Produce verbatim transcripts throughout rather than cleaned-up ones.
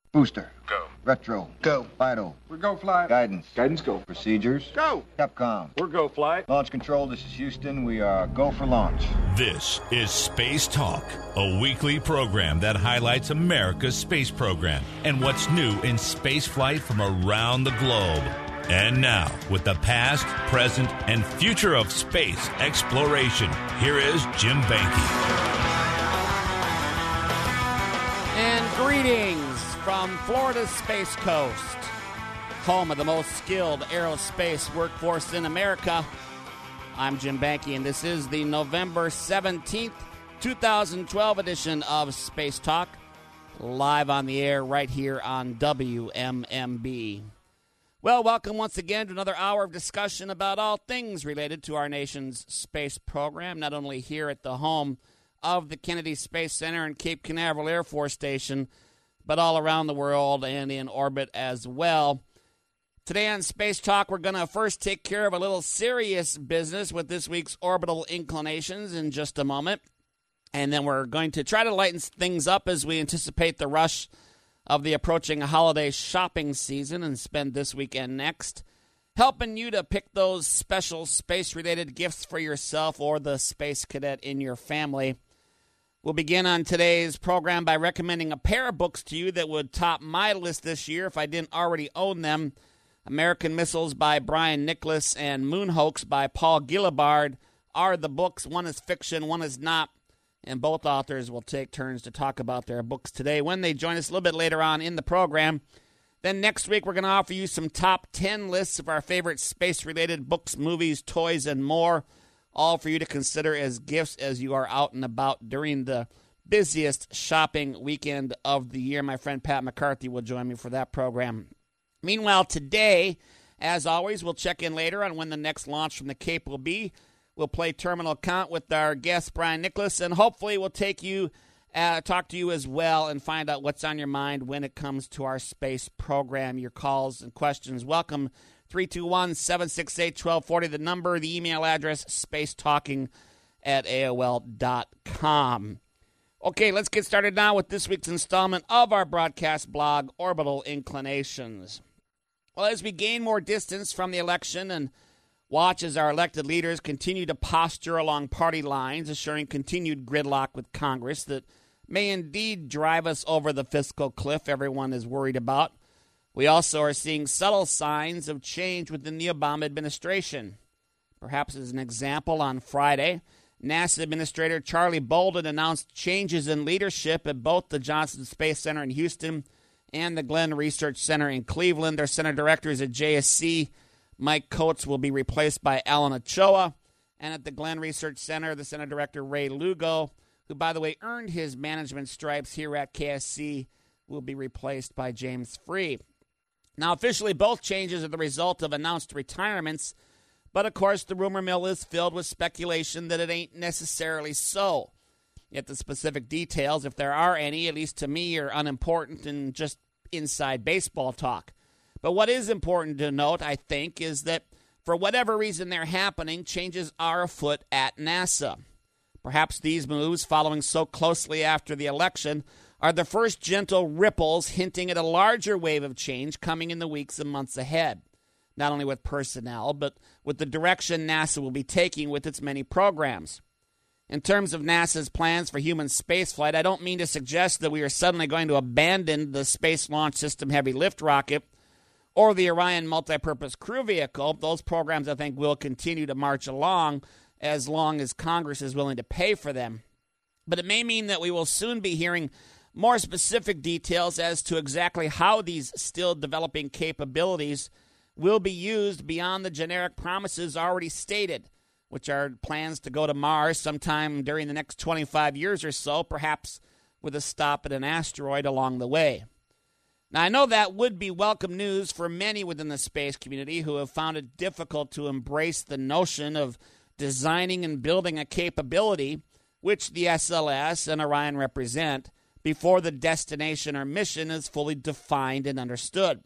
Booster. Go. Retro. Go. Vital. We're go flight. Guidance. Guidance go. Procedures. Go. Capcom. We're go flight. Launch control, this is Houston. We are go for launch. This is Space Talk, a weekly program that highlights America's space program and what's new in space flight from around the globe. And now, with the past, present, and future of space exploration, here is Jim Banky. And greetings from Florida's Space Coast, home of the most skilled aerospace workforce in America. I'm Jim Banky, and this is the November seventeenth, twenty twelve edition of Space Talk, live on the air right here on W M M B. Well, welcome once again to another hour of discussion about all things related to our nation's space program, not only here at the home of the Kennedy Space Center and Cape Canaveral Air Force Station, but all around the world and in orbit as well. Today on Space Talk, we're going to first take care of a little serious business with this week's orbital inclinations in just a moment. And then we're going to try to lighten things up as we anticipate the rush of the approaching holiday shopping season and spend this weekend next helping you to pick those special space-related gifts for yourself or the space cadet in your family. We'll begin on today's program by recommending a pair of books to you that would top my list this year if I didn't already own them. American Missiles by Brian Nicholas and Moon Hoax by Paul Gillibrand are the books. One is fiction, one is not, and both authors will take turns to talk about their books today when they join us a little bit later on in the program. Then next week, we're going to offer you some top ten lists of our favorite space-related books, movies, toys, and more, all for you to consider as gifts as you are out and about during the busiest shopping weekend of the year. My friend Pat McCarthy will join me for that program. Meanwhile, today, as always, we'll check in later on when the next launch from the Cape will be. We'll play Terminal Count with our guest, Brian Nicholas, and hopefully we'll take you, uh, talk to you as well and find out what's on your mind when it comes to our space program. Your calls and questions, welcome. three two one, seven six eight, one two four zero, the number, the email address, spacetalking at A O L dot com. Okay, let's get started now with this week's installment of our broadcast blog, Orbital Inclinations. Well, as we gain more distance from the election and watch as our elected leaders continue to posture along party lines, assuring continued gridlock with Congress that may indeed drive us over the fiscal cliff everyone is worried about, we also are seeing subtle signs of change within the Obama administration. Perhaps as an example, on Friday, NASA Administrator Charlie Bolden announced changes in leadership at both the Johnson Space Center in Houston and the Glenn Research Center in Cleveland. Their center directors at J S C, Mike Coates, will be replaced by Alan Ochoa. And at the Glenn Research Center, the center director Ray Lugo, who, by the way, earned his management stripes here at K S C, will be replaced by James Free. Now, officially, both changes are the result of announced retirements, but, of course, the rumor mill is filled with speculation that it ain't necessarily so. Yet the specific details, if there are any, at least to me, are unimportant and just inside baseball talk. But what is important to note, I think, is that for whatever reason they're happening, changes are afoot at NASA. Perhaps these moves, following so closely after the election, are the first gentle ripples hinting at a larger wave of change coming in the weeks and months ahead, not only with personnel, but with the direction NASA will be taking with its many programs. In terms of NASA's plans for human spaceflight, I don't mean to suggest that we are suddenly going to abandon the Space Launch System Heavy Lift rocket or the Orion Multipurpose Crew Vehicle. Those programs, I think, will continue to march along as long as Congress is willing to pay for them. But it may mean that we will soon be hearing more specific details as to exactly how these still developing capabilities will be used beyond the generic promises already stated, which are plans to go to Mars sometime during the next twenty-five years or so, perhaps with a stop at an asteroid along the way. Now, I know that would be welcome news for many within the space community who have found it difficult to embrace the notion of designing and building a capability, which the S L S and Orion represent, before the destination or mission is fully defined and understood.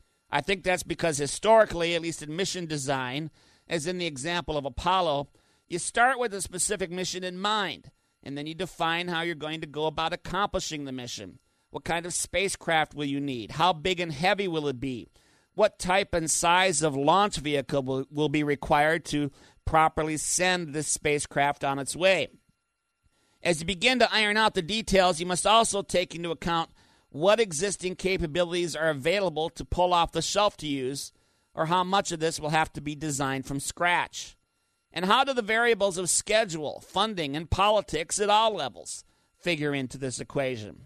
I think that's because historically, at least in mission design, as in the example of Apollo, you start with a specific mission in mind, and then you define how you're going to go about accomplishing the mission, What kind of spacecraft will you need? How big and heavy will it be? What type and size of launch vehicle will, will be required to properly send this spacecraft on its way? As you begin to iron out the details, you must also take into account what existing capabilities are available to pull off the shelf to use, or how much of this will have to be designed from scratch. And how do the variables of schedule, funding, and politics at all levels figure into this equation?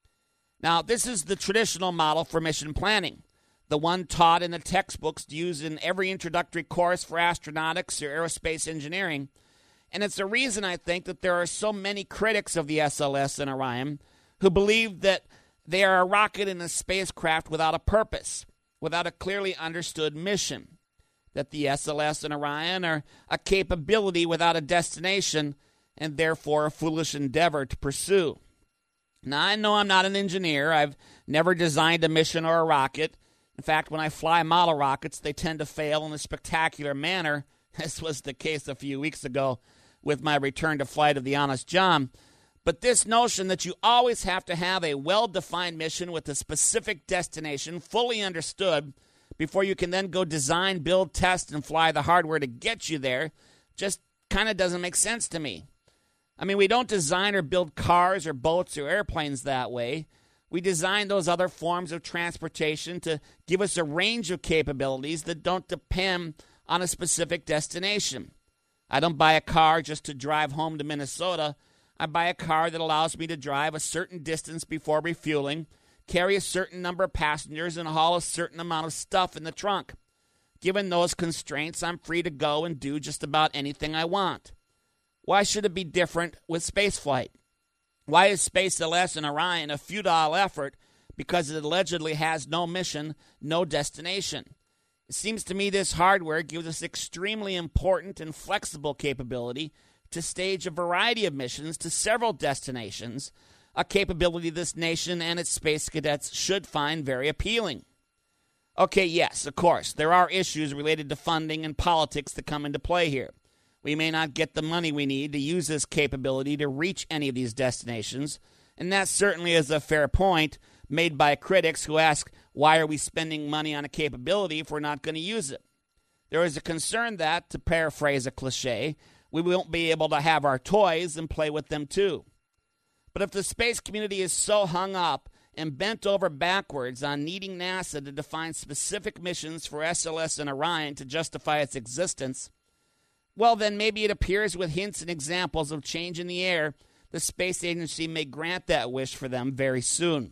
Now, this is the traditional model for mission planning, the one taught in the textbooks used in every introductory course for astronautics or aerospace engineering. And it's the reason, I think, that there are so many critics of the S L S and Orion who believe that they are a rocket and a spacecraft without a purpose, without a clearly understood mission, that the S L S and Orion are a capability without a destination and therefore a foolish endeavor to pursue. Now, I know I'm not an engineer. I've never designed a mission or a rocket. In fact, when I fly model rockets, they tend to fail in a spectacular manner. This was the case a few weeks ago with my return to flight of the Honest John. But this notion that you always have to have a well-defined mission with a specific destination fully understood before you can then go design, build, test, and fly the hardware to get you there just kind of doesn't make sense to me. I mean, we don't design or build cars or boats or airplanes that way. We design those other forms of transportation to give us a range of capabilities that don't depend on a specific destination. I don't buy a car just to drive home to Minnesota. I buy a car that allows me to drive a certain distance before refueling, carry a certain number of passengers, and haul a certain amount of stuff in the trunk. Given those constraints, I'm free to go and do just about anything I want. Why should it be different with spaceflight? Why is Space L S and Orion a futile effort because it allegedly has no mission, no destination? It seems to me this hardware gives us extremely important and flexible capability to stage a variety of missions to several destinations, a capability this nation and its space cadets should find very appealing. Okay, yes, of course, there are issues related to funding and politics that come into play here. We may not get the money we need to use this capability to reach any of these destinations, and that certainly is a fair point made by critics who ask, why are we spending money on a capability if we're not going to use it? There is a concern that, to paraphrase a cliche, we won't be able to have our toys and play with them too. But if the space community is so hung up and bent over backwards on needing NASA to define specific missions for S L S and Orion to justify its existence, well, then maybe it appears with hints and examples of change in the air, the space agency may grant that wish for them very soon.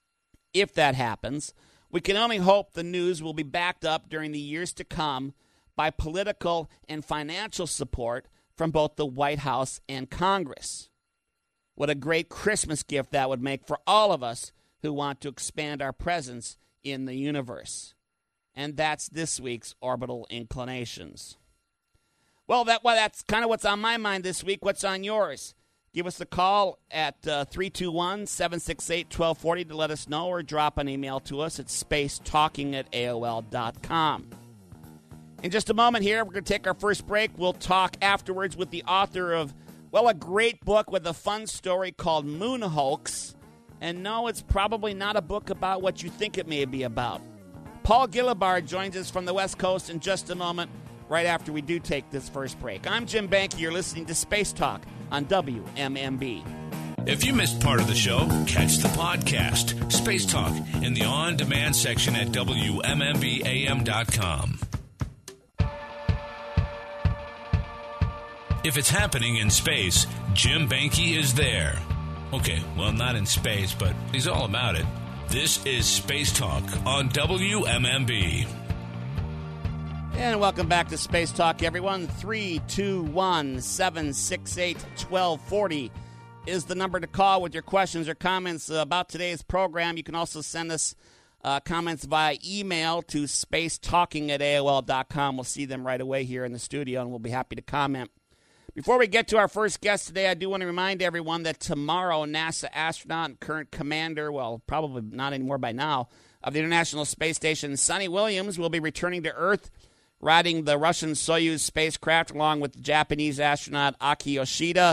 If that happens, we can only hope the news will be backed up during the years to come by political and financial support from both the White House and Congress. What a great Christmas gift that would make for all of us who want to expand our presence in the universe. And that's this week's Orbital Inclinations. Well, that well, that's kind of what's on my mind this week. What's on yours? Give us a call at uh, three two one, seven six eight, one two four zero to let us know, or drop an email to us at spacetalking at A O L dot com. In just a moment here, we're going to take our first break. We'll talk afterwards with the author of, well, a great book with a fun story called Moon Hoax. And no, it's probably not a book about what you think it may be about. Paul Gillibar joins us from the West Coast in just a moment, right after we do take this first break. I'm Jim Banky. You're listening to Space Talk on W M M B. If you missed part of the show, catch the podcast, Space Talk, in the on-demand section at W M M B A M dot com. If it's happening in space, Jim Banky is there. Okay, well, not in space, but he's all about it. This is Space Talk on W M M B. And welcome back to Space Talk, everyone. three two one, seven six eight, one two four zero is the number to call with your questions or comments about today's program. You can also send us uh, comments via email to spacetalking at A O L dot com. We'll see them right away here in the studio, and we'll be happy to comment. Before we get to our first guest today, I do want to remind everyone that tomorrow, NASA astronaut and current commander, well, probably not anymore by now, of the International Space Station, Sonny Williams, will be returning to Earth, riding the Russian Soyuz spacecraft along with the Japanese astronaut Aki Yoshida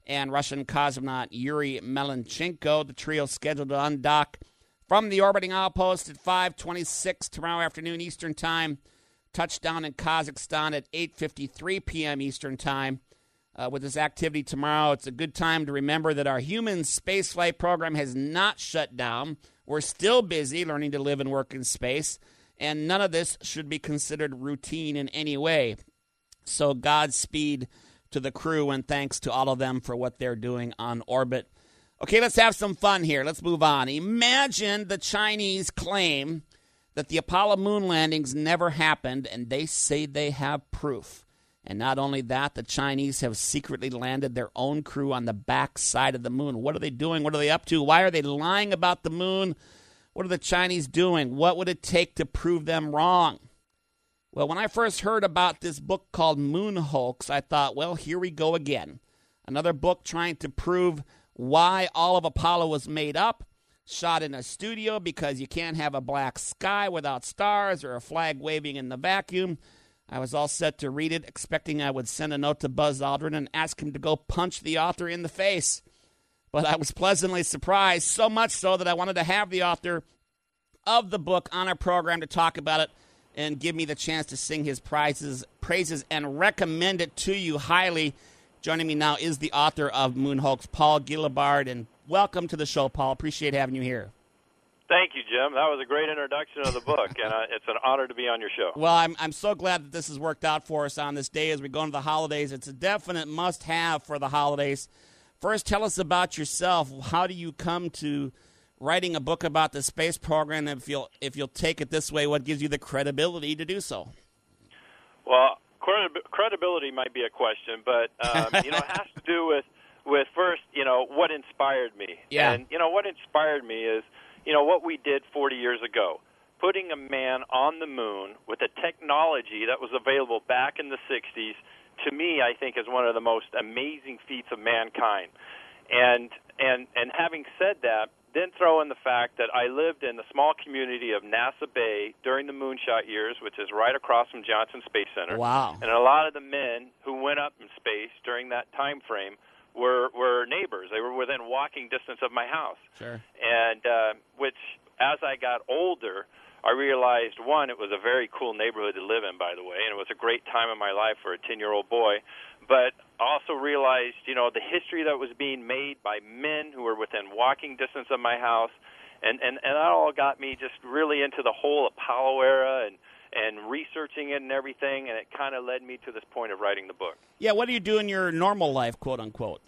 and Russian cosmonaut Yuri Melenchenko. The trio scheduled to undock from the orbiting outpost at five twenty-six tomorrow afternoon Eastern Time. Touchdown in Kazakhstan at eight fifty-three p.m. Eastern Time. Uh, with this activity tomorrow, it's a good time to remember that our human spaceflight program has not shut down. We're still busy learning to live and work in space, and none of this should be considered routine in any way. So Godspeed to the crew, and thanks to all of them for what they're doing on orbit. Okay, let's have some fun here. Let's move on. Imagine the Chinese claim that the Apollo moon landings never happened, and they say they have proof. And not only that, the Chinese have secretly landed their own crew on the back side of the moon. What are they doing? What are they up to? Why are they lying about the moon? What are the Chinese doing? What would it take to prove them wrong? Well, when I first heard about this book called Moon Hoax, I thought, well, here we go again. Another book trying to prove why all of Apollo was made up, shot in a studio because you can't have a black sky without stars or a flag waving in the vacuum. I was all set to read it, expecting I would send a note to Buzz Aldrin and ask him to go punch the author in the face. But I was pleasantly surprised, so much so that I wanted to have the author of the book on our program to talk about it and give me the chance to sing his prizes, praises and recommend it to you highly. Joining me now is the author of Moon Hoax, Paul Gilabard, and welcome to the show, Paul. Appreciate having you here. Thank you, Jim. That was a great introduction of the book, and uh, it's an honor to be on your show. Well, I'm I'm so glad that this has worked out for us on this day as we go into the holidays. It's a definite must-have for the holidays. First, tell us about yourself. How do you come to writing a book about the space program? If you'll if you'll take it this way, what gives you the credibility to do so? Well, credi- credibility might be a question, but um, you know, it has to do with with first, you know, what inspired me. Yeah. And you know, what inspired me is, you know, what we did forty years ago, putting a man on the moon with a technology that was available back in the sixties. To me, I think is one of the most amazing feats of mankind. And and and having said that, then throw in the fact that I lived in the small community of NASA Bay during the moonshot years, which is right across from Johnson Space Center. Wow. And a lot of the men who went up in space during that time frame were were neighbors. They were within walking distance of my house. Sure. And uh, which, as I got older, I realized, one, it was a very cool neighborhood to live in, by the way, and it was a great time in my life for a ten-year-old boy. But also realized, you know, the history that was being made by men who were within walking distance of my house, and, and, and that all got me just really into the whole Apollo era and, and researching it and everything, and it kind of led me to this point of writing the book. Yeah, what do you do in your normal life, quote-unquote?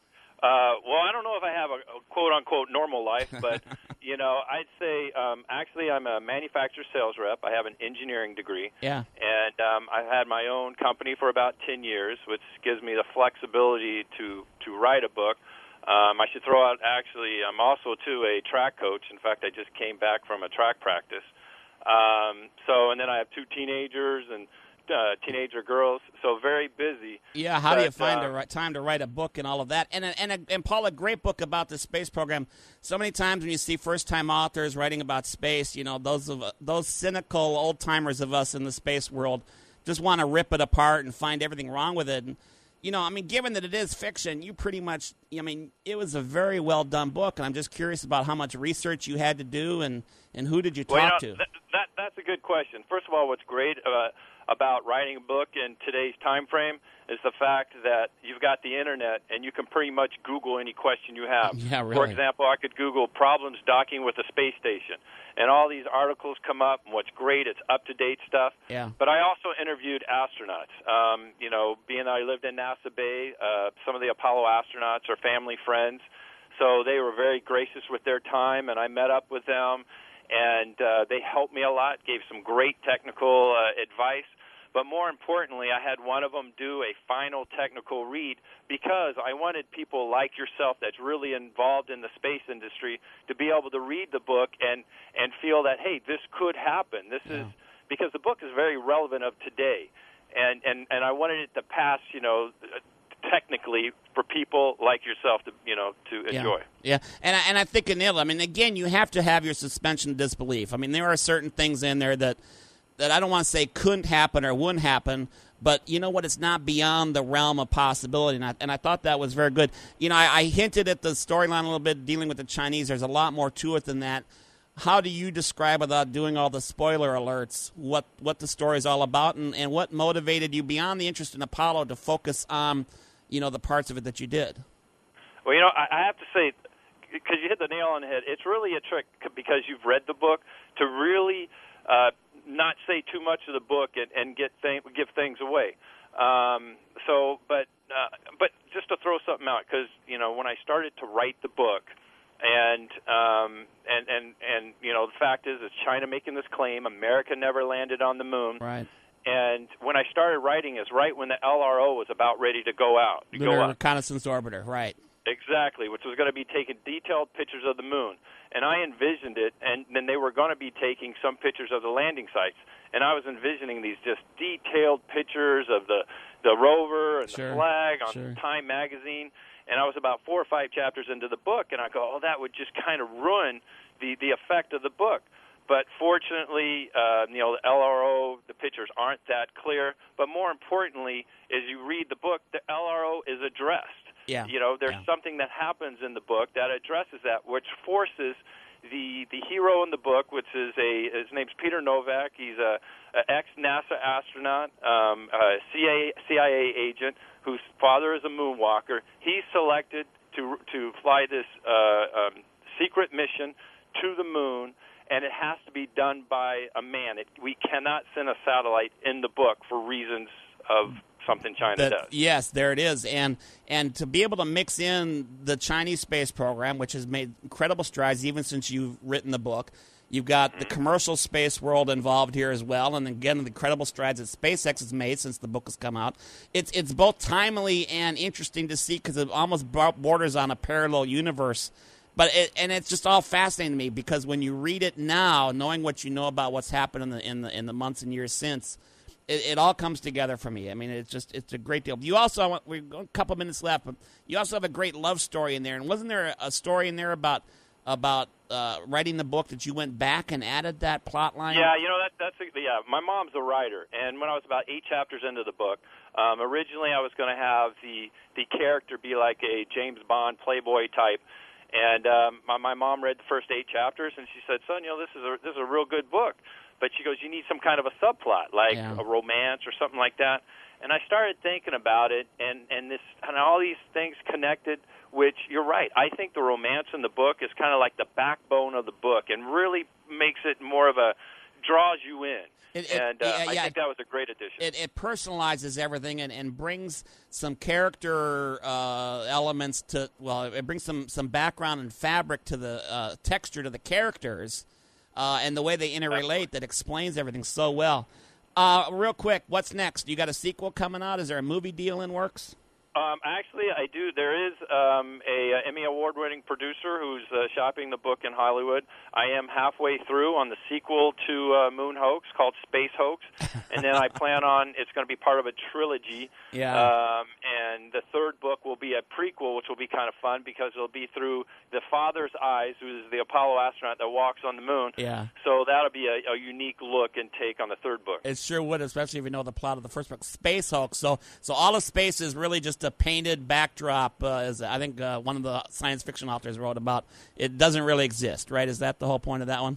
Uh, well, I don't know if I have a, a quote-unquote normal life, but, you know, I'd say um, actually I'm a manufacturer sales rep. I have an engineering degree. Yeah. And um, I've had my own company for about ten years, which gives me the flexibility to, to write a book. Um, I should throw out, actually, I'm also, too, a track coach. In fact, I just came back from a track practice. Um, so, and then I have two teenagers and Uh, teenager girls, so very busy. Yeah, how but, do you find uh, the right time to write a book and all of that? And and and Paul, a great book about the space program. So many times when you see first-time authors writing about space, you know, those of those cynical old-timers of us in the space world just want to rip it apart and find everything wrong with it. And you know, I mean, given that it is fiction, you pretty much, I mean, it was a very well-done book, and I'm just curious about how much research you had to do and, and who did you talk well, you know, to? That, that that's a good question. First of all, what's great uh, about writing a book in today's time frame is the fact that you've got the internet and you can pretty much Google any question you have. Yeah, really. For example, I could Google problems docking with the space station, and all these articles come up, and what's great, it's up-to-date stuff. Yeah. But I also interviewed astronauts. Um, you know, being that I lived in NASA Bay, uh, some of the Apollo astronauts are family friends, so they were very gracious with their time, and I met up with them, and uh, they helped me a lot, gave some great technical uh, advice. But more importantly, I had one of them do a final technical read because I wanted people like yourself that's really involved in the space industry to be able to read the book and, and feel that, hey, this could happen. This yeah. is because the book is very relevant of today. And, and, and I wanted it to pass, you know, technically for people like yourself to, you know, to enjoy. Yeah, yeah. And, I, and I think, Anil, I mean, again, you have to have your suspension of disbelief. I mean, there are certain things in there that that I don't want to say couldn't happen or wouldn't happen, but you know what? It's not beyond the realm of possibility, and I, and I thought that was very good. You know, I, I hinted at the storyline a little bit dealing with the Chinese. There's a lot more to it than that. How do you describe, without doing all the spoiler alerts, what, what the story is all about, and, and what motivated you beyond the interest in Apollo to focus on, you know, the parts of it that you did? Well, you know, I, I have to say, because you hit the nail on the head, it's really a trick because you've read the book to really uh, not say too much of the book and, and get th- give things away. Um, so, but uh, but just to throw something out, because you know, when I started to write the book. And um, and and and you know, the fact is, it's China making this claim. America never landed on the moon. Right. And when I started writing, is right when the L R O was about ready to go out, to Lunar go up. Reconnaissance Orbiter. Right. Exactly, which was going to be taking detailed pictures of the moon. And I envisioned it, and then they were going to be taking some pictures of the landing sites. And I was envisioning these just detailed pictures of the the rover and Sure. the flag on Sure. Time magazine. And I was about four or five chapters into the book, and I go, oh, that would just kind of ruin the, the effect of the book. But fortunately, uh, you know, the L R O, the pictures aren't that clear. But more importantly, as you read the book, the L R O is addressed. Yeah. You know, there's Yeah. something that happens in the book that addresses that, which forces the the hero in the book, which is a his name's Peter Novak. He's a, a ex-NASA astronaut, um, a C I A agent whose father is a moonwalker. He's selected to to fly this uh, um, secret mission to the moon, and it has to be done by a man. It, we cannot send a satellite in the book for reasons of something China That, does. yes, there it is. And and to be able to mix in the Chinese space program, which has made incredible strides even since you've written the book. You've got the commercial space world involved here as well, and again, the incredible strides that SpaceX has made since the book has come out. It's it's both timely and interesting to see because it almost borders on a parallel universe. But it, and it's just all fascinating to me because when you read it now, knowing what you know about what's happened in the in the in the months and years since, it, it all comes together for me. I mean, it's just it's a great deal. You also we've got a couple minutes left, but you also have a great love story in there. And wasn't there a story in there about about uh, writing the book that you went back and added that plot line? Yeah, you know, that that's a, yeah. My mom's a writer, and when I was about eight chapters into the book, um, originally I was going to have the the character be like a James Bond Playboy type, and um, my my mom read the first eight chapters, and she said, "Son, you know, this is a this is a real good book," but she goes, "You need some kind of a subplot, like Yeah. a romance or something like that." And I started thinking about it, and and this and all these things connected. Which you're right. I think the romance in the book is kind of like the backbone of the book, and really makes it more of a draws you in. It, it, and uh, yeah, I yeah. think that was a great addition. It, it personalizes everything and, and brings some character uh, elements to, well, it brings some, some background and fabric to the uh, texture to the characters uh, and the way they interrelate that explains everything so well. Uh, real quick, what's next? You got a sequel coming out? Is there a movie deal in works? Um, actually, I do. There is um, a, a Emmy Award-winning producer who's uh, shopping the book in Hollywood. I am halfway through on the sequel to uh, Moon Hoax called Space Hoax, and then I plan on it's going to be part of a trilogy. Yeah. Um, and the third book will be a prequel, which will be kind of fun because it'll be through the father's eyes, who is the Apollo astronaut that walks on the moon. Yeah. So that'll be a, a unique look and take on the third book. It sure would, especially if you know the plot of the first book, Space Hoax. So, so all of space is really just a painted backdrop, uh, as I think uh, one of the science fiction authors wrote about. It doesn't really exist, right? Is that the whole point of that one?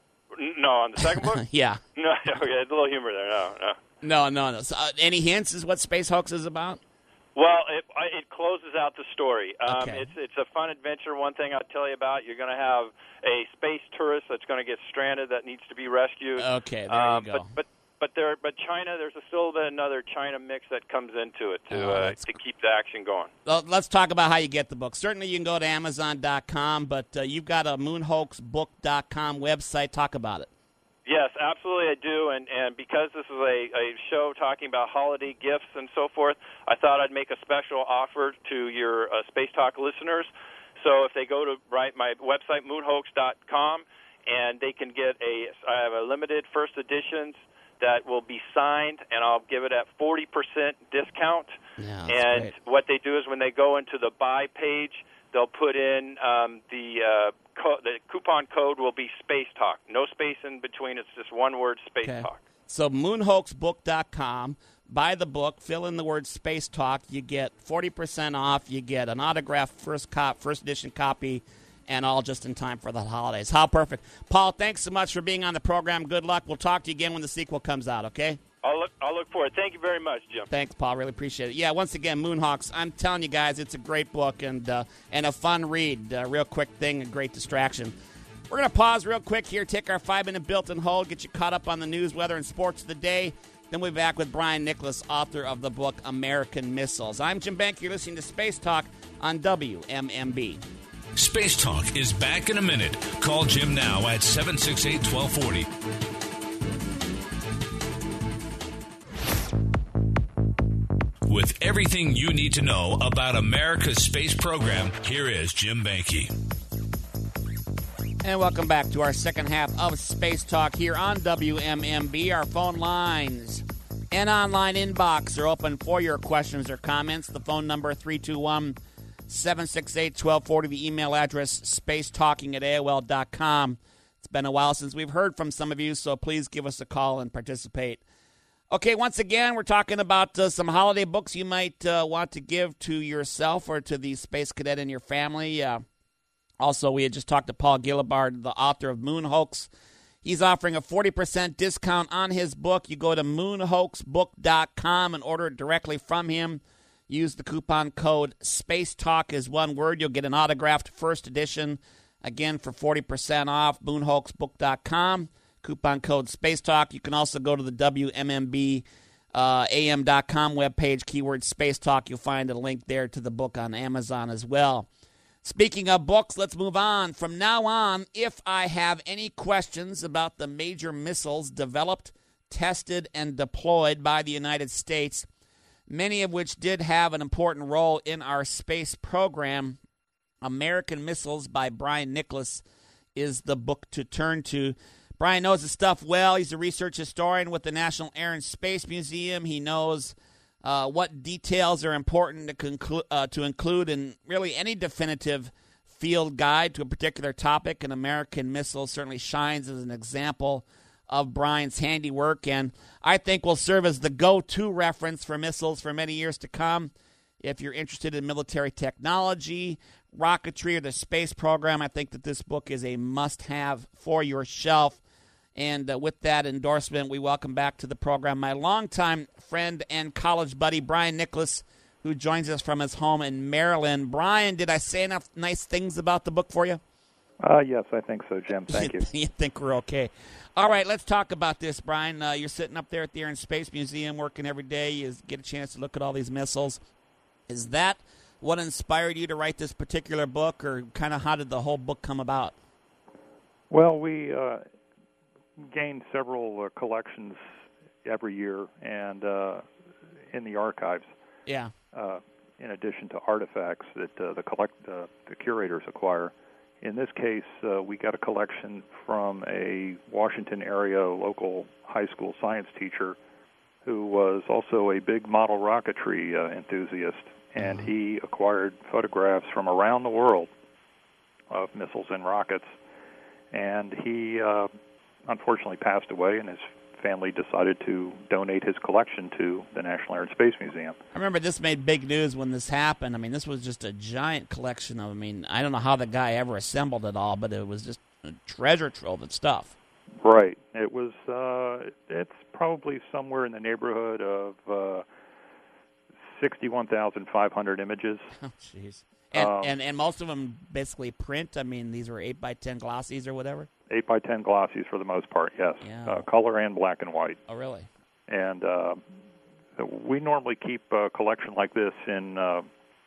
No, on the second book? Yeah. No, okay, there's a little humor there. No, no. No, no, no. So, uh, any hints as what Space Hoax is about? Well, it, it closes out the story. Um, Okay. It's it's a fun adventure. One thing I'll tell you about, you're going to have a space tourist that's going to get stranded that needs to be rescued. Okay, there um, you go. But but but there but China, there's a, still another China mix that comes into it to Oh, uh, that's to keep the action going. Well, let's talk about how you get the book. Certainly you can go to Amazon dot com, but uh, you've got a moon hoax book dot com website. Talk about it. Yes, absolutely I do, and, and because this is a, a show talking about holiday gifts and so forth, I thought I'd make a special offer to your uh, Space Talk listeners. So if they go to right, my website, moon hoax dot com, and they can get a, I have a limited first editions that will be signed, and I'll give it at forty percent discount. Yeah, that's and great. what they do is when they go into the buy page, they'll put in um, the uh, co- the coupon code will be Space Talk. No space in between. It's just one word, Space Okay. Talk. So moon hoax book dot com. Buy the book, fill in the word Space Talk. You get forty percent off. You get an autographed first cop, first edition copy, and all just in time for the holidays. How perfect. Paul, thanks so much for being on the program. Good luck. We'll talk to you again when the sequel comes out, okay? I'll look, I'll look for it. Thank you very much, Jim. Thanks, Paul. Really appreciate it. Yeah, once again, Moonhawks, I'm telling you guys, it's a great book and uh, and a fun read. A real quick thing, a great distraction. We're going to pause real quick here, take our five-minute built-in hold, get you caught up on the news, weather, and sports of the day. Then we'll be back with Brian Nicholas, author of the book American Missiles. I'm Jim Bank. You're listening to Space Talk on W M M B. Space Talk is back in a minute. Call Jim now at seven six eight, one two four zero. With everything you need to know about America's space program, here is Jim Banky. And welcome back to our second half of Space Talk here on W M M B. Our phone lines and online inbox are open for your questions or comments. The phone number three two one, seven six eight, one two four zero. The email address spacetalking at A O L dot com. It's been a while since we've heard from some of you, so please give us a call and participate. Okay, once again, we're talking about uh, some holiday books you might uh, want to give to yourself or to the space cadet in your family. Uh, also, we had just talked to Paul Gilibard, the author of Moon Hoax. He's offering a forty percent discount on his book. You go to moon hoax book dot com and order it directly from him. Use the coupon code SPACETALK as one word. You'll get an autographed first edition, again, for forty percent off, moon hoax book dot com. Coupon code SPACETALK. You can also go to the W M M B uh, A M dot com webpage, keyword Space Talk. You'll find a link there to the book on Amazon as well. Speaking of books, let's move on. From now on, if I have any questions about the major missiles developed, tested, and deployed by the United States, many of which did have an important role in our space program, American Missiles by Brian Nicholas is the book to turn to. Brian knows his stuff well. He's a research historian with the National Air and Space Museum. He knows uh, what details are important to, conclu- uh, to include in really any definitive field guide to a particular topic. And American Missiles certainly shines as an example of Brian's handiwork, and I think will serve as the go-to reference for missiles for many years to come. If you're interested in military technology, rocketry, or the space program, I think that this book is a must-have for your shelf. And uh, with that endorsement, we welcome back to the program my longtime friend and college buddy, Brian Nicholas, who joins us from his home in Maryland. Brian, did I say enough nice things about the book for you? Uh, yes, I think so, Jim. Thank you. You think we're okay. All right, let's talk about this, Brian. Uh, you're sitting up there at the Air and Space Museum working every day. You get a chance to look at all these missiles. Is that what inspired you to write this particular book, or kind of how did the whole book come about? Well, we uh, gained several uh, collections every year and uh, in the archives. Yeah. Uh, in addition to artifacts that uh, the collect uh, the curators acquire. In this case, uh, we got a collection from a Washington area local high school science teacher who was also a big model rocketry uh, enthusiast, and mm-hmm. he acquired photographs from around the world of missiles and rockets. And he uh, unfortunately passed away, and his family decided to donate his collection to the National Air and Space Museum. I remember this made big news when this happened. I mean, this was just a giant collection of, I mean, I don't know how the guy ever assembled it all, but it was just a treasure trove of stuff. Right. It was, uh, it's probably somewhere in the neighborhood of uh, sixty-one thousand five hundred images. Oh, jeez. And, um, and and most of them basically print? I mean, these were eight by ten glossies or whatever? eight by ten glossies for the most part, yes. Yeah. Uh, color and black and white. Oh, really? And uh, we normally keep a collection like this in uh,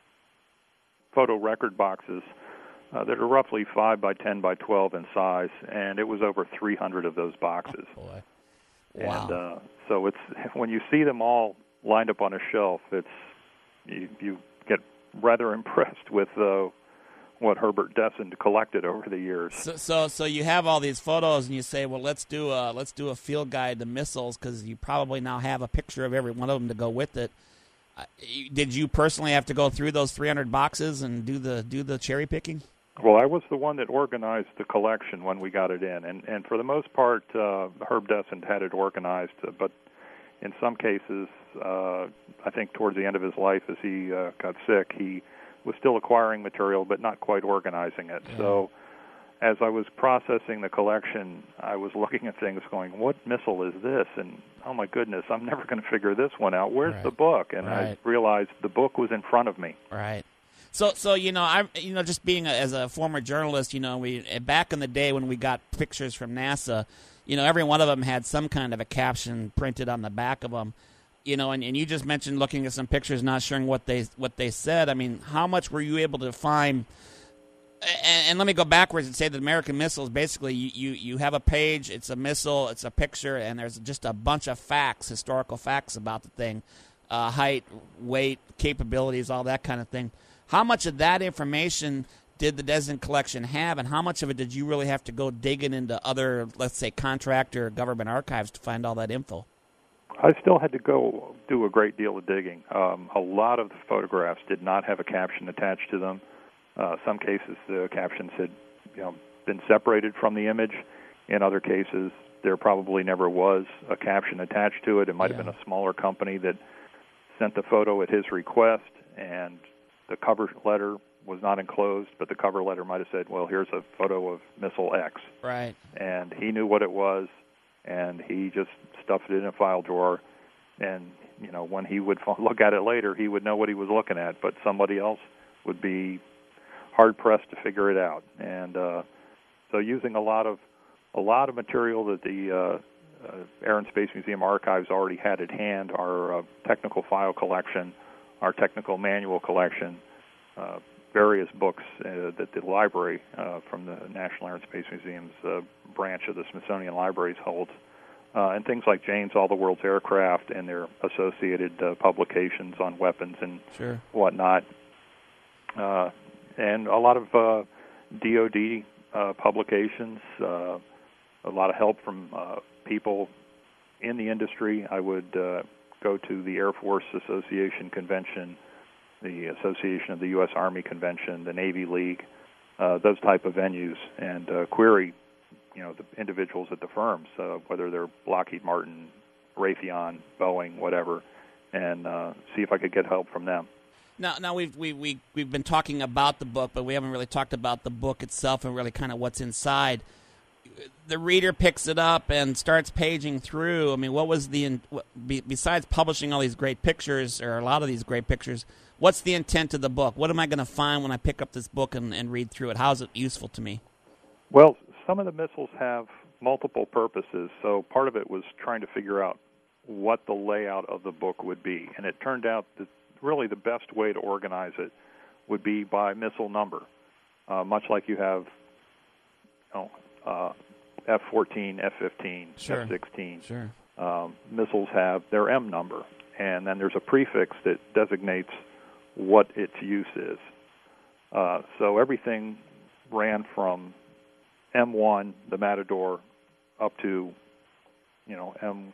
photo record boxes uh, that are roughly five by ten by twelve in size, and it was over three hundred of those boxes. Oh, boy. Wow. And uh, so it's when you see them all lined up on a shelf, it's you, you get rather impressed with uh, what Herbert Desson collected over the years. So, so, so you have all these photos, and you say, "Well, let's do a let's do a field guide to missiles," because you probably now have a picture of every one of them to go with it. Uh, did you personally have to go through those three hundred boxes and do the do the cherry picking? Well, I was the one that organized the collection when we got it in, and, and for the most part, uh, Herb Descent had it organized, but in some cases, uh, I think towards the end of his life as he uh, got sick, he was still acquiring material but not quite organizing it. Yeah. So as I was processing the collection, I was looking at things going, what missile is this? And, oh, my goodness, I'm never going to figure this one out. Where's right. the book? And right. I realized the book was in front of me. Right. So, so you know, I, you know, just being a, as a former journalist, you know, we back in the day when we got pictures from NASA, you know, every one of them had some kind of a caption printed on the back of them, you know, and, and you just mentioned looking at some pictures, not sure what they what they said. I mean, how much were you able to find? And, and let me go backwards and say that American missiles, basically, you, you, you have a page, it's a missile, it's a picture, and there's just a bunch of facts, historical facts about the thing, uh, height, weight, capabilities, all that kind of thing. How much of that information did the Descent collection have, and how much of it did you really have to go digging into other, let's say, contractor or government archives to find all that info? I still had to go do a great deal of digging. Um, a lot of the photographs did not have a caption attached to them. Uh, some cases, the captions had, you know, been separated from the image. In other cases, there probably never was a caption attached to it. It might yeah. have been a smaller company that sent the photo at his request, and the cover letter was not enclosed, but the cover letter might have said, well, here's a photo of Missile X. Right. And he knew what it was, and he just stuffed it in a file drawer. And, you know, when he would look at it later, he would know what he was looking at, but somebody else would be hard-pressed to figure it out. And uh, so using a lot of a lot of material that the uh, uh, Air and Space Museum archives already had at hand, our uh, technical file collection, our technical manual collection, uh, various books uh, that the library uh, from the National Air and Space Museum's uh, branch of the Smithsonian Libraries holds, uh, and things like Jane's All the World's Aircraft and their associated uh, publications on weapons and sure. whatnot, uh, and a lot of uh, D O D uh, publications, uh, a lot of help from uh, people in the industry. I would uh, go to the Air Force Association Convention, the Association of the U S Army Convention, the Navy League, uh, those type of venues, and uh, query, you know, the individuals at the firms, uh, whether they're Lockheed Martin, Raytheon, Boeing, whatever, and uh, see if I could get help from them. Now, now we've we, we we've been talking about the book, but we haven't really talked about the book itself and really kind of what's inside. The reader picks it up and starts paging through. I mean, what was the besides publishing all these great pictures, or a lot of these great pictures? What's the intent of the book? What am I going to find when I pick up this book and, and read through it? How is it useful to me? Well, some of the missiles have multiple purposes, so part of it was trying to figure out what the layout of the book would be, and it turned out that really the best way to organize it would be by missile number, uh, much like you have, you know, uh, F fourteen, F fifteen, sure. F sixteen. Sure. Um, missiles have their M number, and then there's a prefix that designates what its use is. Uh, so everything ran from M one, the Matador, up to, you know, M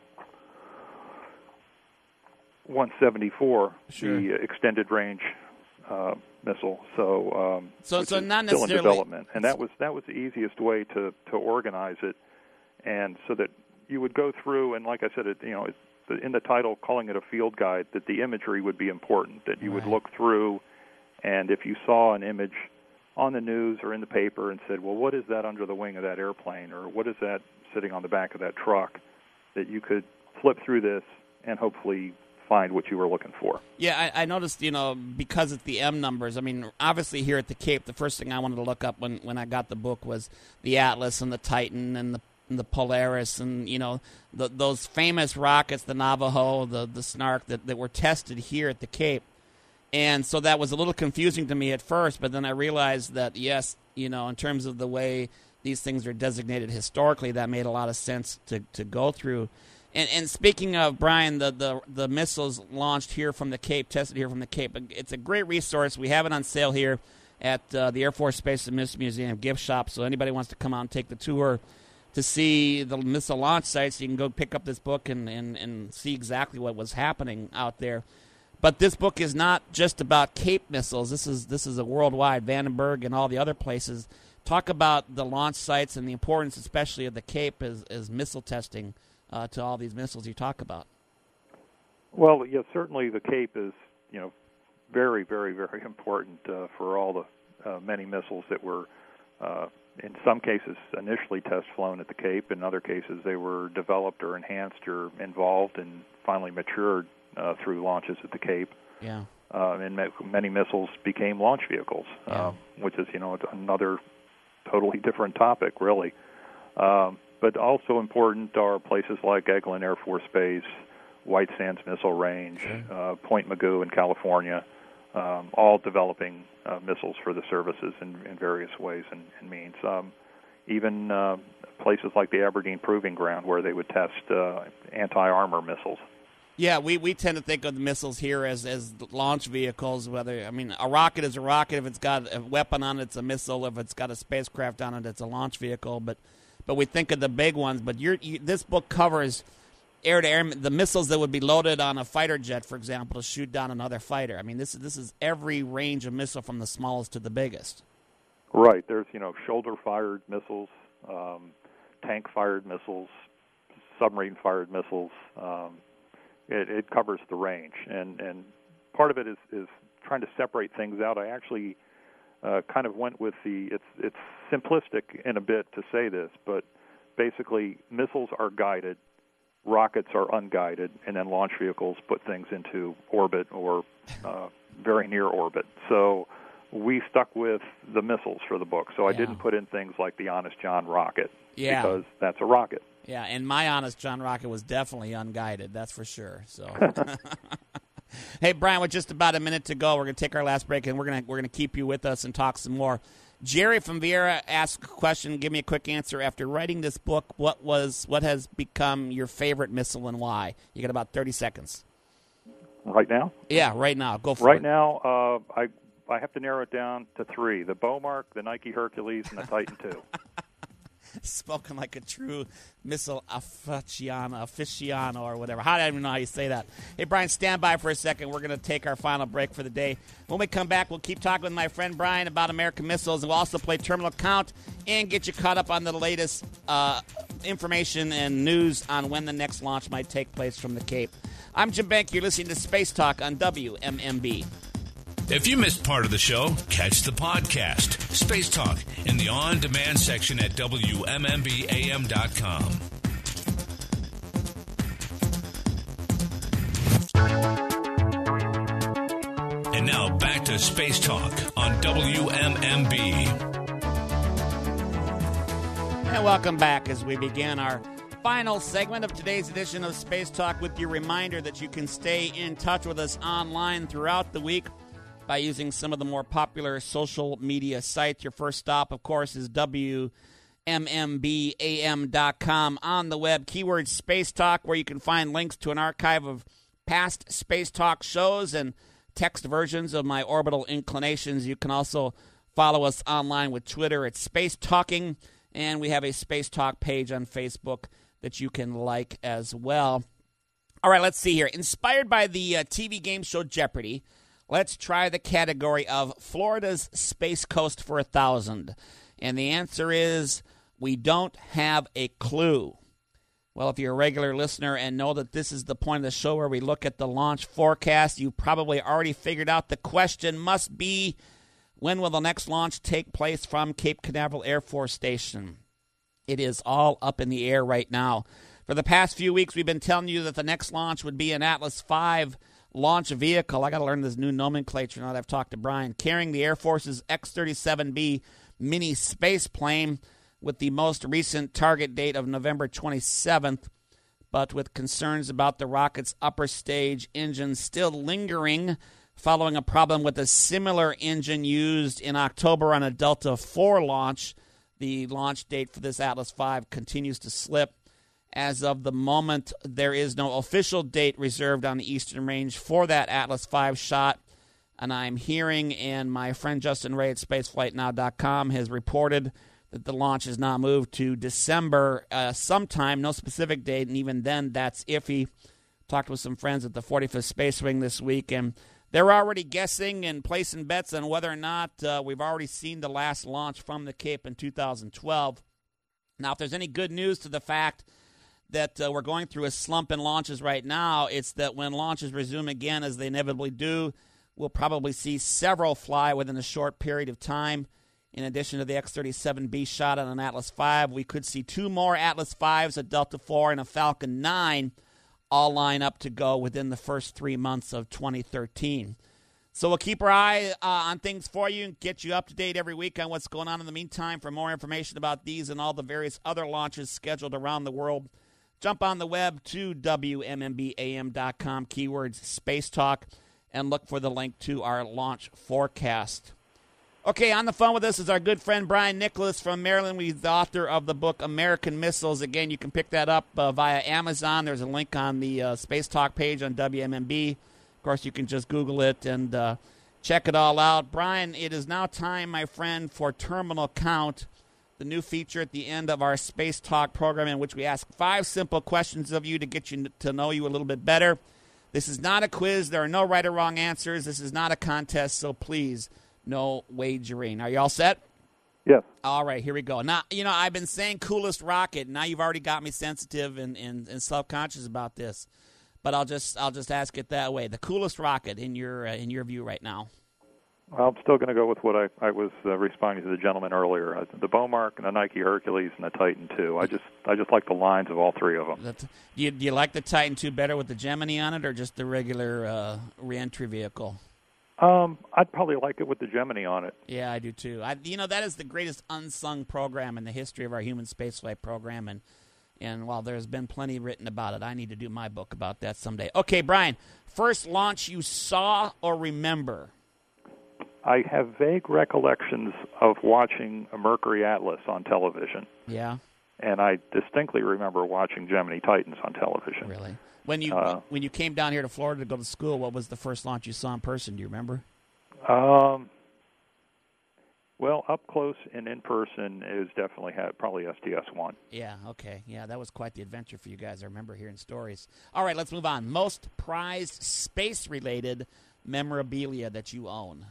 one seventy-four, sure. the extended range uh, missile. So, um, so, so not still necessarily in development, and that was that was the easiest way to, to organize it, and so that you would go through, and like I said, it, you know, it, in the title, calling it a field guide, that the imagery would be important. That you right. would look through, and if you saw an image on the news or in the paper and said, well, what is that under the wing of that airplane, or what is that sitting on the back of that truck, that you could flip through this and hopefully find what you were looking for. Yeah, I, I noticed, you know, because it's the M numbers, I mean, obviously here at the Cape, the first thing I wanted to look up when, when I got the book was the Atlas and the Titan and the and the Polaris and, you know, the, those famous rockets, the Navajo, the, the Snark, that, that were tested here at the Cape. And so that was a little confusing to me at first, but then I realized that, yes, you know, in terms of the way these things are designated historically, that made a lot of sense to, to go through. And, and speaking of, Brian, the, the the missiles launched here from the Cape, tested here from the Cape, it's a great resource. We have it on sale here at uh, the Air Force Space and Missile Museum gift shop, so anybody wants to come out and take the tour to see the missile launch sites, you can go pick up this book and, and, and see exactly what was happening out there. But this book is not just about Cape missiles. This is this is a worldwide, Vandenberg and all the other places. Talk about the launch sites and the importance, especially of the Cape, as, as missile testing uh, to all these missiles you talk about. Well, yes, certainly the Cape is, you know, very, very, very important uh, for all the uh, many missiles that were, uh, in some cases, initially test flown at the Cape. In other cases, they were developed or enhanced or involved and finally matured uh, through launches at the Cape. Yeah. Uh, and many missiles became launch vehicles, Yeah. um, which is, you know, another totally different topic, really. Um, but also important are places like Eglin Air Force Base, White Sands Missile Range, Sure. uh, Point Mugu in California, um, all developing uh, missiles for the services in, in various ways and, and means. Um, even uh, places like the Aberdeen Proving Ground where they would test uh, anti-armor missiles. Yeah, we, we tend to think of the missiles here as, as launch vehicles. Whether I mean, a rocket is a rocket. If it's got a weapon on it, it's a missile. If it's got a spacecraft on it, it's a launch vehicle. But but we think of the big ones. But you're, you, this book covers air-to-air, the missiles that would be loaded on a fighter jet, for example, to shoot down another fighter. I mean, this is this is every range of missile from the smallest to the biggest. Right. There's, you know, shoulder-fired missiles, um, tank-fired missiles, submarine-fired missiles. Um, It, it covers the range, and, and part of it is, is trying to separate things out. I actually uh, kind of went with the, it's, it's simplistic in a bit to say this, but basically missiles are guided, rockets are unguided, and then launch vehicles put things into orbit or uh, very near orbit. So we stuck with the missiles for the book, so I Yeah. didn't put in things like the Honest John rocket, Yeah. because that's a rocket. Yeah, and my Honest John rocket was definitely unguided, that's for sure. So, hey, Brian, with just about a minute to go, we're going to take our last break, and we're going to we're going to keep you with us and talk some more. Jerry from Vieira asked a question. Give me a quick answer. After writing this book, what was what has become your favorite missile and why? You got about thirty seconds. Right now? Yeah, right now. Go for Right it. now, uh, I I have to narrow it down to three: the Beaumark, the Nike Hercules, and the Titan two. Spoken like a true missile aficionado, aficionado or whatever. How do I even know how you say that? Hey, Brian, stand by for a second. We're going to take our final break for the day. When we come back, we'll keep talking with my friend Brian about American missiles, and we'll also play Terminal Count and get you caught up on the latest uh, information and news on when the next launch might take place from the Cape. I'm Jim Bank. You're listening to Space Talk on W M M B. If you missed part of the show, catch the podcast, Space Talk, in the on-demand section at W M M B A M dot com. And now back to Space Talk on W M M B. And welcome back as we begin our final segment of today's edition of Space Talk with your reminder that you can stay in touch with us online throughout the week by using some of the more popular social media sites. Your first stop, of course, is W M M B A M dot com on the web. Keyword Space Talk, where you can find links to an archive of past Space Talk shows and text versions of my orbital inclinations. You can also follow us online with Twitter at Space Talking, and we have a Space Talk page on Facebook that you can like as well. All right, let's see here. Inspired by the uh, T V game show Jeopardy! Let's try the category of Florida's Space Coast for a thousand. And the answer is, we don't have a clue. Well, if you're a regular listener and know that this is the point of the show where we look at the launch forecast, you probably already figured out the question must be, when will the next launch take place from Cape Canaveral Air Force Station? It is all up in the air right now. For the past few weeks, we've been telling you that the next launch would be an Atlas five launch vehicle. I got to learn this new nomenclature now that I've talked to Brian. Carrying the Air Force's X thirty-seven B mini space plane with the most recent target date of November twenty-seventh, but with concerns about the rocket's upper stage engine still lingering following a problem with a similar engine used in October on a Delta four launch. The launch date for this Atlas five continues to slip. As of the moment, there is no official date reserved on the Eastern Range for that Atlas five shot. And I'm hearing, and my friend Justin Ray at spaceflight now dot com has reported that the launch is now moved to December uh, sometime, no specific date, and even then that's iffy. talked with some friends at the forty-fifth Space Wing this week, and they're already guessing and placing bets on whether or not uh, we've already seen the last launch from the Cape in two thousand twelve. Now, if there's any good news to the fact that uh, we're going through a slump in launches right now, it's that when launches resume again, as they inevitably do, we'll probably see several fly within a short period of time. In addition to the X thirty-seven B shot on an Atlas five, we could see two more Atlas fives, a Delta four, and a Falcon nine all line up to go within the first three months of twenty thirteen. So we'll keep our eye uh, on things for you and get you up to date every week on what's going on in the meantime. For more information about these and all the various other launches scheduled around the world, jump on the web to W M M B A M dot com, keywords Space Talk, and look for the link to our launch forecast. Okay, on the phone with us is our good friend Brian Nicholas from Maryland. He's the author of the book American Missiles. Again, you can pick that up uh, via Amazon. There's a link on the uh, Space Talk page on W M M B. Of course, you can just Google it and uh, check it all out. Brian, it is now time, my friend, for Terminal Count, the new feature at the end of our Space Talk program in which we ask five simple questions of you to get you to know you a little bit better. This is not a quiz. There are no right or wrong answers. This is not a contest, so please, no wagering. Are you all set? Yes. All right, here we go. Now, you know, I've been saying coolest rocket. Now you've already got me sensitive and, and, and self-conscious about this. But I'll just I'll just ask it that way. The coolest rocket in your uh, in your view right now? Well, I'm still going to go with what I, I was uh, responding to the gentleman earlier. Uh, the Beaumark and the Nike Hercules and the Titan two. I just I just like the lines of all three of them. That's, do, you, do you like the Titan two better with the Gemini on it or just the regular uh, reentry vehicle? Um, I'd probably like it with the Gemini on it. Yeah, I do too. I, you know, that is the greatest unsung program in the history of our human spaceflight program, and and while there's been plenty written about it, I need to do my book about that someday. Okay, Brian, first launch you saw or remember? I have vague recollections of watching a Mercury Atlas on television. Yeah. And I distinctly remember watching Gemini Titans on television. Really? When you uh, when you came down here to Florida to go to school, what was the first launch you saw in person? Do you remember? Um. Well, up close and in person is definitely had probably S D S one. Yeah. Okay. Yeah, that was quite the adventure for you guys. I remember hearing stories. All right, let's move on. Most prized space-related memorabilia that you own.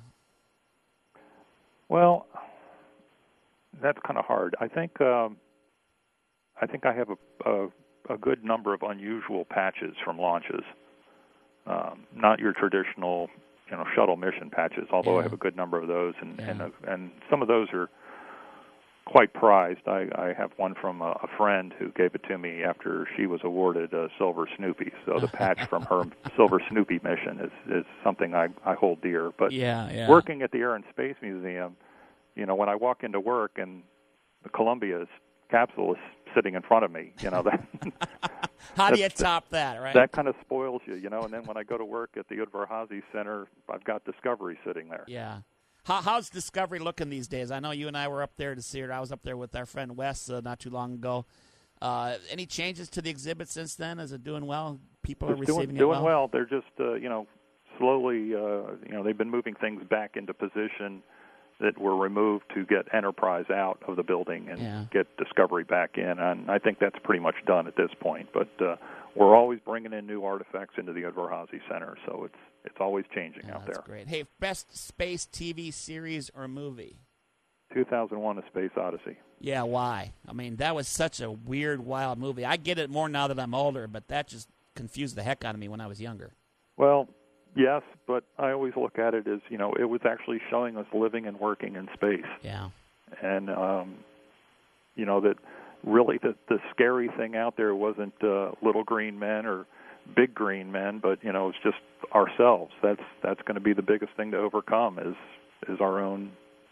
Well, that's kind of hard. I think um, I think I have a, a a good number of unusual patches from launches. Um, not your traditional, you know, shuttle mission patches, although yeah. I have a good number of those, and yeah. and, uh, and some of those are quite prized. I, I have one from a, a friend who gave it to me after she was awarded a Silver Snoopy. So the patch from her Silver Snoopy mission is, is something I, I hold dear. But yeah, yeah. working at the Air and Space Museum, you know, when I walk into work and the Columbia's capsule is sitting in front of me, you know, that how do you top that, right? That kind of spoils you, you know. And then when I go to work at the Udvar-Hazy Center, I've got Discovery sitting there. Yeah. How, how's Discovery looking these days? I know you and I were up there to see it. I was up there with our friend Wes uh, not too long ago. Uh, any changes to the exhibit since then? Is it doing well? People it's are receiving doing, it doing well? well. They're just, uh, you know, slowly, uh, you know, they've been moving things back into position that were removed to get Enterprise out of the building and yeah. get Discovery back in. And I think that's pretty much done at this point. But uh, we're always bringing in new artifacts into the Udvar-Hazy Center, so it's it's always changing yeah, out that's there. Great. Hey, best space T V series or movie? two thousand one: A Space Odyssey. Yeah, why? I mean, that was such a weird, wild movie. I get it more now that I'm older, but that just confused the heck out of me when I was younger. Well, yes, but I always look at it as, you know, it was actually showing us living and working in space. Yeah. And, um, you know, that really the, the scary thing out there wasn't uh, little green men or big green men, but, you know, it's just ourselves. That's that's going to be the biggest thing to overcome is is our own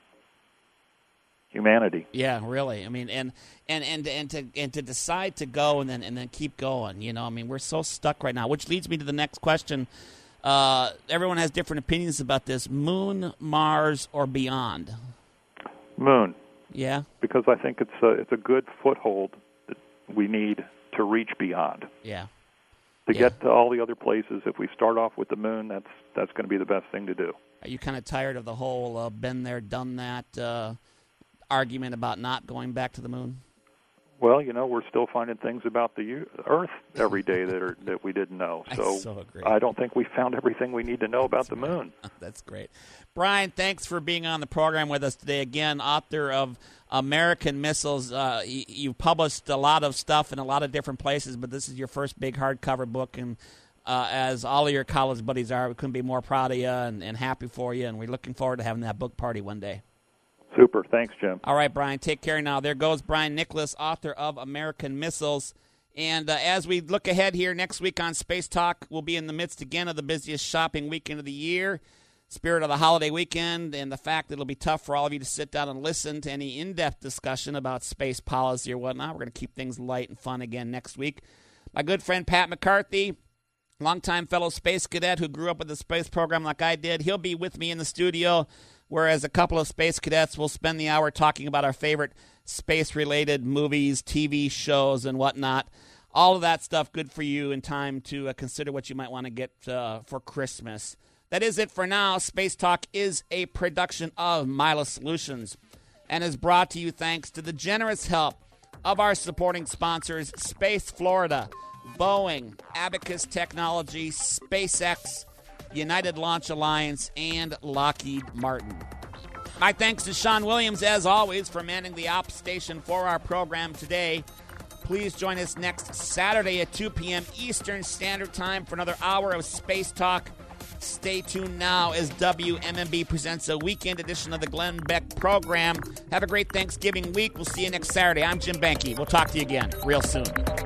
humanity. Yeah, really. I mean, and and, and, and to and to decide to go and then and then keep going, you know, I mean, we're so stuck right now, which leads me to the next question. Uh, everyone has different opinions about this. Moon, Mars, or beyond? Moon. Yeah? Because I think it's a, it's a good foothold that we need to reach beyond. Yeah. To yeah. get to all the other places, if we start off with the moon, that's that's going to be the best thing to do. Are you kind of tired of the whole uh, been there, done that uh, argument about not going back to the moon? Well, you know, we're still finding things about the U- Earth every day that are that we didn't know. So, I so agree. I don't think we found everything we need to know about That's the right. moon. That's great. Brian, thanks for being on the program with us today. Again, author of American Missiles. Uh, you, you've published a lot of stuff in a lot of different places, but this is your first big hardcover book, and uh, as all of your college buddies are, we couldn't be more proud of you and, and happy for you, and we're looking forward to having that book party one day. Super. Thanks, Jim. All right, Brian, take care now. There goes Brian Nicholas, author of American Missiles. And uh, as we look ahead here next week on Space Talk, we'll be in the midst again of the busiest shopping weekend of the year, spirit of the holiday weekend, and the fact that it'll be tough for all of you to sit down and listen to any in-depth discussion about space policy or whatnot. We're going to keep things light and fun again next week. My good friend Pat McCarthy, longtime fellow space cadet who grew up with the space program like I did, he'll be with me in the studio, whereas a couple of space cadets will spend the hour talking about our favorite space-related movies, T V shows, and whatnot. All of that stuff good for you in time to uh, consider what you might want to get uh, for Christmas. That is it for now. Space Talk is a production of Mila Solutions and is brought to you thanks to the generous help of our supporting sponsors, Space Florida, Boeing, Abacus Technology, SpaceX, United Launch Alliance, and Lockheed Martin. My thanks to Sean Williams, as always, for manning the ops station for our program today. Please join us next Saturday at two p.m. Eastern Standard Time for another hour of Space Talk. Stay tuned now as W M M B presents a weekend edition of the Glenn Beck program. Have a great Thanksgiving week. We'll see you next Saturday. I'm Jim Banke. We'll talk to you again real soon.